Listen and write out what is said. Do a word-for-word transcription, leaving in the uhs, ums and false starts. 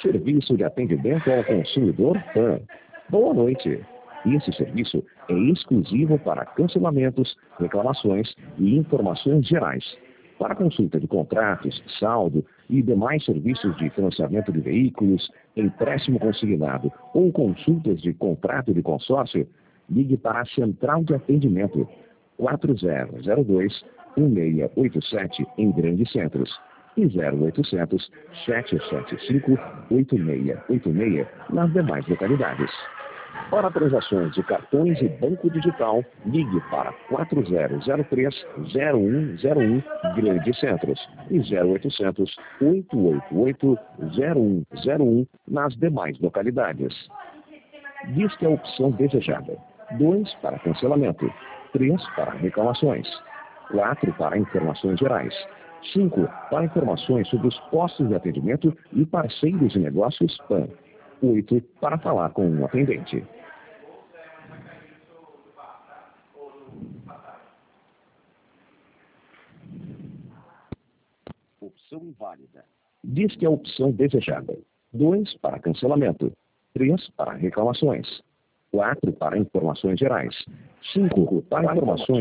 Serviço de Atendimento ao Consumidor PAN. Boa noite. Esse serviço é exclusivo para cancelamentos, reclamações e informações gerais. Para consulta de contratos, saldo e demais serviços de financiamento de veículos, empréstimo consignado ou consultas de contrato de consórcio, ligue para a Central de Atendimento quatro zero zero dois, um seis oito sete em Grandes Centros e zero oitocentos, sete sete cinco, oito seis oito seis nas demais localidades. Para transações de cartões e banco digital, ligue para quatro zero zero três, zero um zero um Grandes Centros e zero oitocentos, oito oito oito, zero um zero um nas demais localidades. Disque a opção desejada. dois para cancelamento. três para reclamações. quatro para informações gerais. cinco para informações sobre os postos de atendimento e parceiros de negócios PAN. oito para falar com um atendente. Opção inválida. Diz que a opção desejada. dois para cancelamento. três para reclamações. quatro para informações gerais. cinco para informações